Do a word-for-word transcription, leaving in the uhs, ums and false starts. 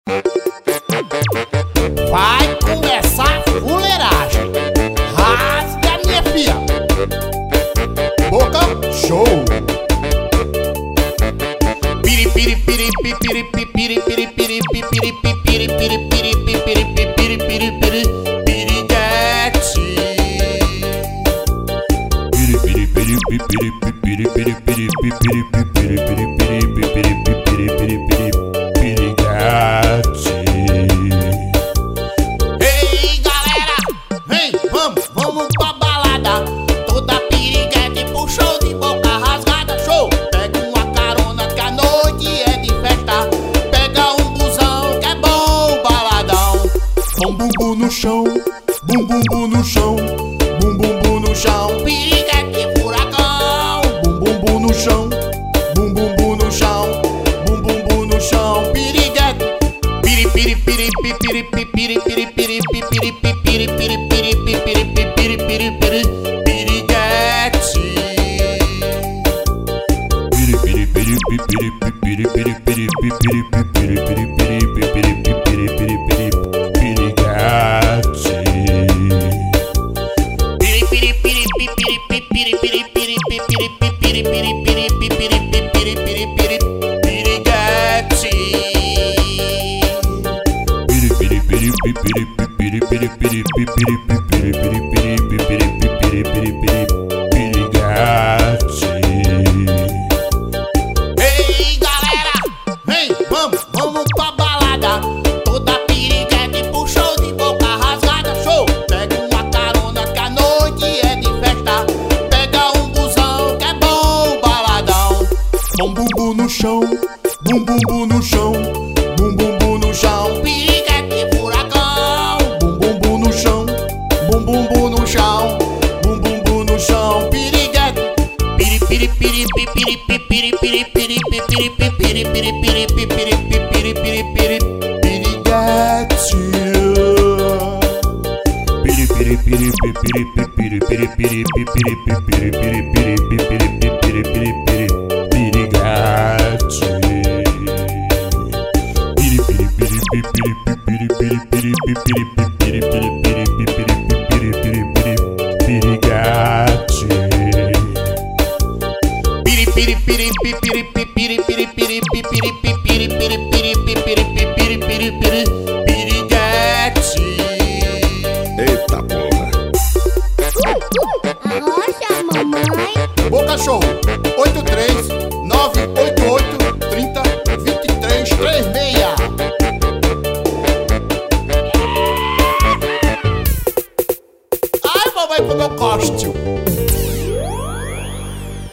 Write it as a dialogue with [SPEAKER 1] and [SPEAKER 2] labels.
[SPEAKER 1] Vai começar a fuleiragem. Rasga, minha filha. Boca, show. Piri piri piri piri piri piri piri piri piri piri piri piri piri piri piri piri piri piriguete.
[SPEAKER 2] Piri piri piri piri piri piri piri piri piri piri piri piri piri piri piri piriguete.
[SPEAKER 1] Ei, galera, vem, vamos, vamos pra balada. Toda piriguete pro show de boca rasgada, show. Pega uma carona que a noite é de festa. Pega um busão que é bom baladão. Com bumbum no chão, bum bum bum no chão, bum bum bum no chão. Piriguete furacão, bum bum bum no chão, bum bum bum no chão, bum bum bum no chão. Piriguete, piri piri piri piri piri piri piri piri piri piri piri piri piri piri piri piri piriguete.
[SPEAKER 2] Piri piri piri piri piri piri piri piri piri piri piri piri piri piri piri piriguete.
[SPEAKER 1] Piri piri piri piri piri piri piri piri piri piri piri piri piri piri piri piriguete.
[SPEAKER 2] Piri piri piri piri piri piri piri piri piri piri piri piri piri piri piriguete.
[SPEAKER 1] Ei, galera, vem, vamos, vamos pra balada. Toda piriguete pro show de boca rasgada, show. Pega uma carona que a noite é de festa. Pega um busão que é bom baladão. Com bumbum no chão, bum bum bum no chão, bum bum bum no chão. Piriguete furacão, bum bum bum no chão, bum bum bum no chão, bum bum bum no chão. Piriguete, piri piri piri piri piri piri piri piri piri piri piri piri piri piri piri piri piriguete.
[SPEAKER 2] Piri piri piri piri piri piri piri piri piri piri piri piri piri piri piriguete. Piri piri piri piri piri piri piri piri piri piri piri piri piriguete.
[SPEAKER 1] Piri piri piri piri piri piri piri piri piri piri piri piri piri piri piri piriguete.
[SPEAKER 3] Eita porra.
[SPEAKER 4] Arrocha, mamãe.
[SPEAKER 1] Boca show oito três nove oito oito três zero dois três três seis. Ai, mamãe, como eu gosto.